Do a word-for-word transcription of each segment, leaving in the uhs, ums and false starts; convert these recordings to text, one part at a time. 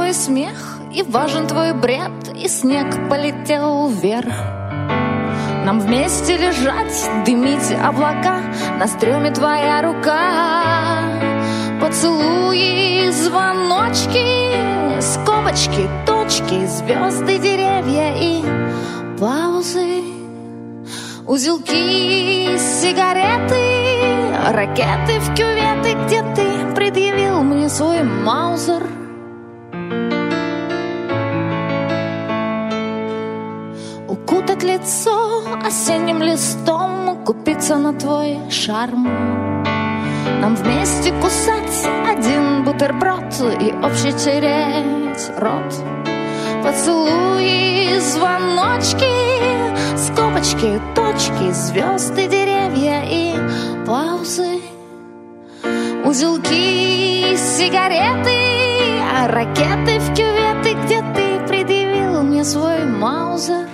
твой смех, и важен твой бред, и снег полетел вверх. Нам вместе лежать, дымить облака, на стреме твоя рука. Поцелуи, звоночки, скобочки, точки, звезды, деревья и паузы. Узелки, сигареты, ракеты в кюветы, где ты предъявил мне свой маузер. Укутать лицо осенним листом, купиться на твой шарм. Нам вместе кусать один бутерброд и общий тереть рот. Поцелуи, звоночки, скобочки, точки, звезды, деревья и паузы. Узелки, сигареты, ракеты в кюветы, где ты предъявил мне свой маузер.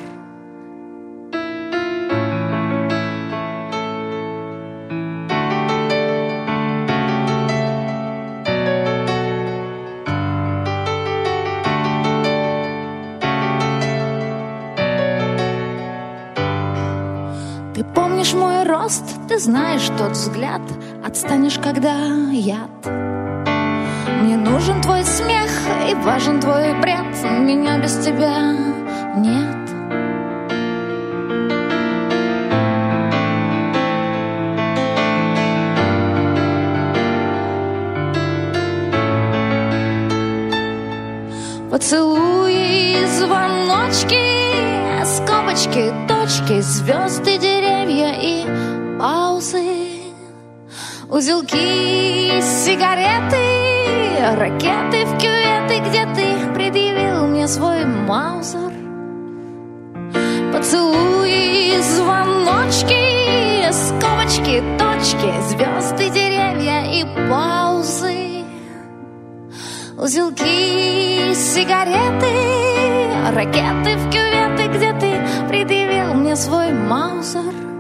Ты помнишь мой рост, ты знаешь тот взгляд, отстанешь, когда яд. Мне нужен твой смех и важен твой бред, меня без тебя нет. Поцелуи, звоночки, скобочки, точки, звезды, деревья и паузы. Узелки, сигареты, ракеты в кюветы, где ты предъявил мне свой маузер. Поцелуи, звоночки, скобочки, точки, звезды, деревья и паузы. Узелки, сигареты, ракеты в кюветы, где ты предъявил мне свой маузер.